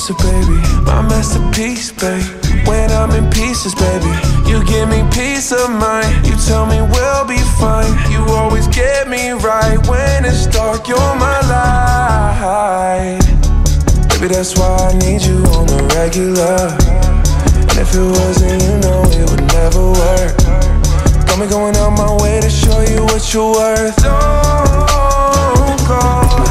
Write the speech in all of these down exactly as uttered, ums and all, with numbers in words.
pizza, baby. My masterpiece, babe. When I'm in pieces, baby, you give me peace of mind. You tell me we'll be fine. You always get me right when it's dark. You're my light. Baby, that's why I need you on the regular. And if it wasn't, you know it would never work. Got me going out my way to show you what you're worth. Don't go.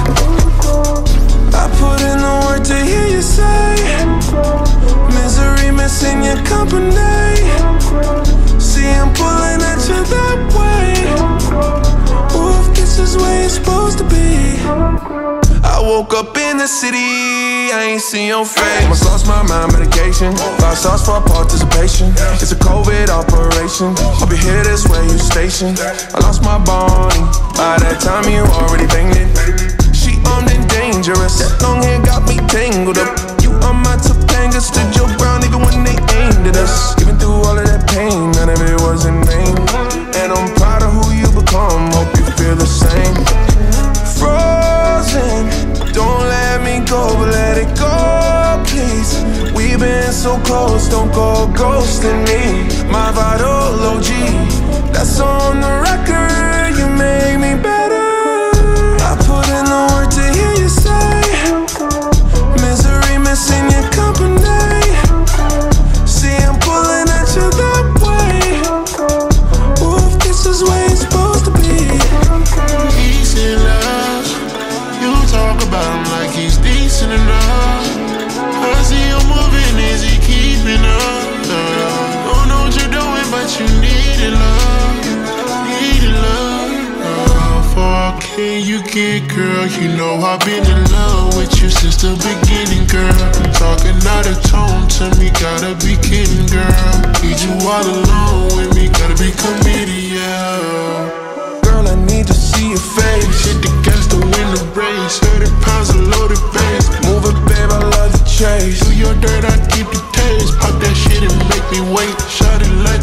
I put in the work to hear you say misery missing your company. See, I'm pulling at you that way. Ooh, if this is where you're supposed to be. I woke up in the city, I ain't seen your face. Almost lost my mind, medication. Five stars for participation. It's a COVID operation. I'll be here this way, you stationed. I lost my body. By that time, you already banged it. She armed and dangerous. That long hair got me tangled up. You are my Topanga, stood your ground even when they aimed at us. Even through all of that pain, none of it was in vain. And I'm proud of who you become. Hope you feel the same. Frozen, don't let me go, but let it go, please. We've been so close, don't go ghosting me. My vital O G, that's on the record. You make me better. I put in the work to hear you say misery missing your company. See, I'm pulling at you that way. Ooh, if this is where you're supposed to be. He's in love. You talk about him like he's decent enough. I see you moving, is he keeping up? Don't know what you're doing, but you need it, love. Need it, love. How far can you get, girl? You know I've been in love with you since the beginning, girl. Talking out of tone to me, gotta be kidding, girl. Need you all alone with me, gotta be committed, yeah. Girl, I need to see your face. Hit the gas to win the race. Thirty pounds of loaded bass. Move it, babe, I love the chase. Do your dirt, I keep the taste. Pop that shit and make me wait. Shot it like